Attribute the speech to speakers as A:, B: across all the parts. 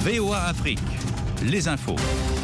A: VOA Afrique, les infos.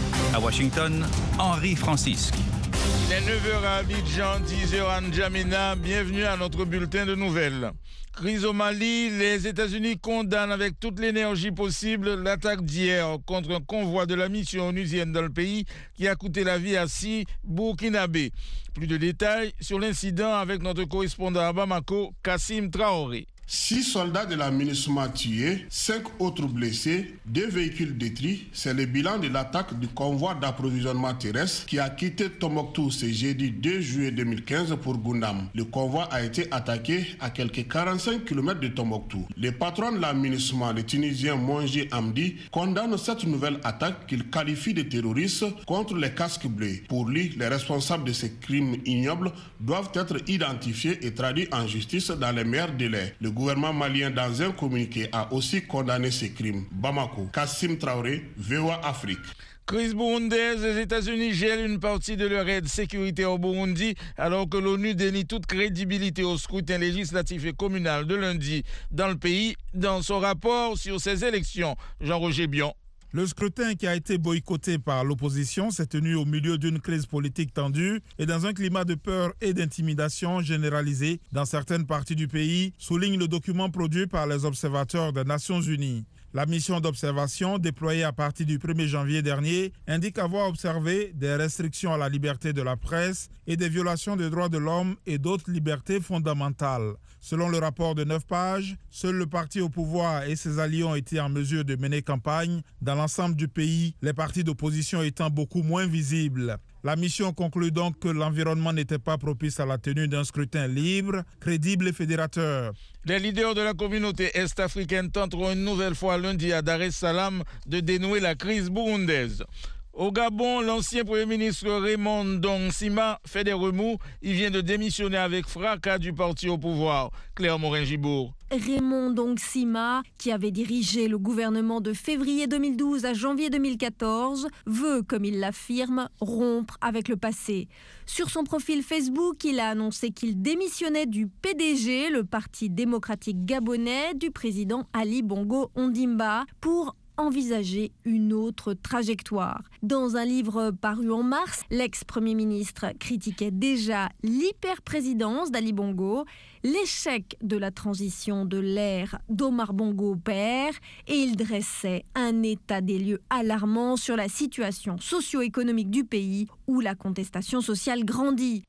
A: À Washington, Henri Francisque.
B: Il est 9h à Abidjan, 10h à N'Djamena. Bienvenue à notre bulletin de nouvelles. Crise au Mali, les États-Unis condamnent avec toute l'énergie possible l'attaque d'hier contre un convoi de la mission onusienne dans le pays qui a coûté la vie à 6 Burkinabés. Plus de détails sur l'incident avec notre correspondant à Bamako, Kassim Traoré.
C: 6 soldats de la MINUSMA tués, 5 autres blessés, 2 véhicules détruits. C'est le bilan de l'attaque du convoi d'approvisionnement terrestre qui a quitté Tombouctou ce jeudi 2 juillet 2015 pour Goundam. Le convoi a été attaqué à quelques 45 km de Tombouctou. Le patron de la MINUSMA, le Tunisien Monji Amdi, condamne cette nouvelle attaque qu'il qualifie de terroriste contre les casques bleus. Pour lui, les responsables de ces crimes ignobles doivent être identifiés et traduits en justice dans les meilleurs délais. Le gouvernement malien, dans un communiqué, a aussi condamné ces crimes. Bamako, Kassim Traoré, VOA Afrique.
B: Crise burundaise, les États-Unis gèlent une partie de leur aide sécuritaire au Burundi, alors que l'ONU dénie toute crédibilité au scrutin législatif et communal de lundi dans le pays, dans son rapport sur ces élections. Jean-Roger Bion.
D: Le scrutin qui a été boycotté par l'opposition s'est tenu au milieu d'une crise politique tendue et dans un climat de peur et d'intimidation généralisée dans certaines parties du pays, souligne le document produit par les observateurs des Nations Unies. La mission d'observation, déployée à partir du 1er janvier dernier, indique avoir observé des restrictions à la liberté de la presse et des violations des droits de l'homme et d'autres libertés fondamentales. Selon le rapport de 9 pages, seul le parti au pouvoir et ses alliés ont été en mesure de mener campagne dans l'ensemble du pays, les partis d'opposition étant beaucoup moins visibles. La mission conclut donc que l'environnement n'était pas propice à la tenue d'un scrutin libre, crédible et fédérateur.
B: Les leaders de la communauté est-africaine tenteront une nouvelle fois lundi à Dar es Salaam de dénouer la crise burundaise. Au Gabon, l'ancien Premier ministre Raymond Ndong Sima fait des remous. Il vient de démissionner avec fracas du parti au pouvoir. Claire Morin-Gibourg.
E: Raymond Ndong Sima, qui avait dirigé le gouvernement de février 2012 à janvier 2014, veut, comme il l'affirme, rompre avec le passé. Sur son profil Facebook, il a annoncé qu'il démissionnait du PDG, le Parti démocratique gabonais, du président Ali Bongo Ondimba, pour envisager une autre trajectoire. Dans un livre paru en mars, l'ex-premier ministre critiquait déjà l'hyper-présidence d'Ali Bongo, l'échec de la transition de l'ère d'Omar Bongo père, et il dressait un état des lieux alarmant sur la situation socio-économique du pays où la contestation sociale grandit.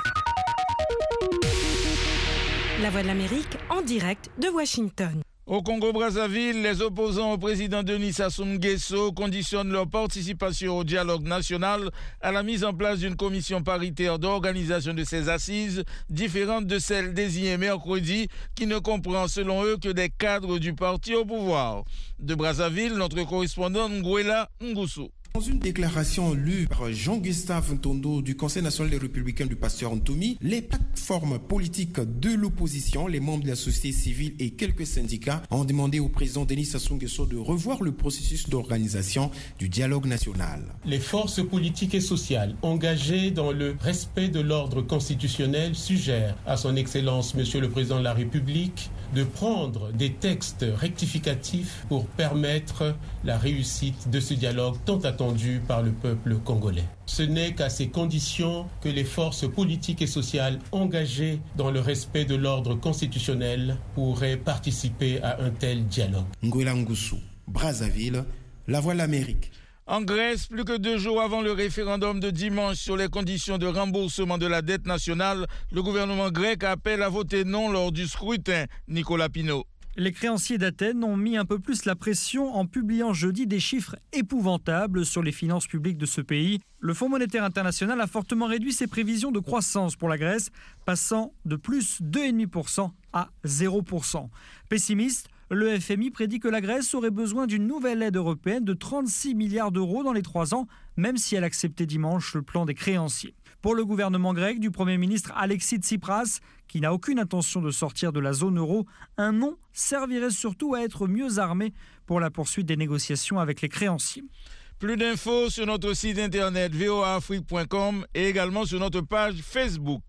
F: La Voix de l'Amérique en direct de Washington.
B: Au Congo-Brazzaville, les opposants au président Denis Sassou Nguesso conditionnent leur participation au dialogue national à la mise en place d'une commission paritaire d'organisation de ces assises, différente de celle désignée mercredi, qui ne comprend selon eux que des cadres du parti au pouvoir. De Brazzaville, notre correspondant Nguela Ngusu.
G: Dans une déclaration lue par Jean-Gustave Ntondo du Conseil national des Républicains du Pasteur Ntoumi, les plateformes politiques de l'opposition, les membres de la société civile et quelques syndicats ont demandé au président Denis Sassou Nguesso de revoir le processus d'organisation du dialogue national.
H: Les forces politiques et sociales engagées dans le respect de l'ordre constitutionnel suggèrent à son Excellence Monsieur le Président de la République de prendre des textes rectificatifs pour permettre la réussite de ce dialogue tant attendu par le peuple congolais. Ce n'est qu'à ces conditions que les forces politiques et sociales engagées dans le respect de l'ordre constitutionnel pourraient participer à un tel dialogue.
G: Nguela Ngusu, Brazzaville, La Voix de l'Amérique.
B: En Grèce, plus que 2 jours avant le référendum de dimanche sur les conditions de remboursement de la dette nationale, le gouvernement grec appelle à voter non lors du scrutin. Nicolas Pinault.
I: Les créanciers d'Athènes ont mis un peu plus la pression en publiant jeudi des chiffres épouvantables sur les finances publiques de ce pays. Le Fonds monétaire international a fortement réduit ses prévisions de croissance pour la Grèce, passant de plus 2,5% à 0%. Pessimiste, le FMI prédit que la Grèce aurait besoin d'une nouvelle aide européenne de 36 milliards d'euros dans les 3 ans, même si elle acceptait dimanche le plan des créanciers. Pour le gouvernement grec du Premier ministre Alexis Tsipras, qui n'a aucune intention de sortir de la zone euro, un non servirait surtout à être mieux armé pour la poursuite des négociations avec les créanciers.
B: Plus d'infos sur notre site internet voaafrique.com et également sur notre page Facebook.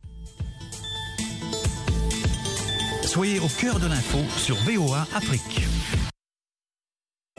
A: Soyez au cœur de l'info sur VOA Afrique.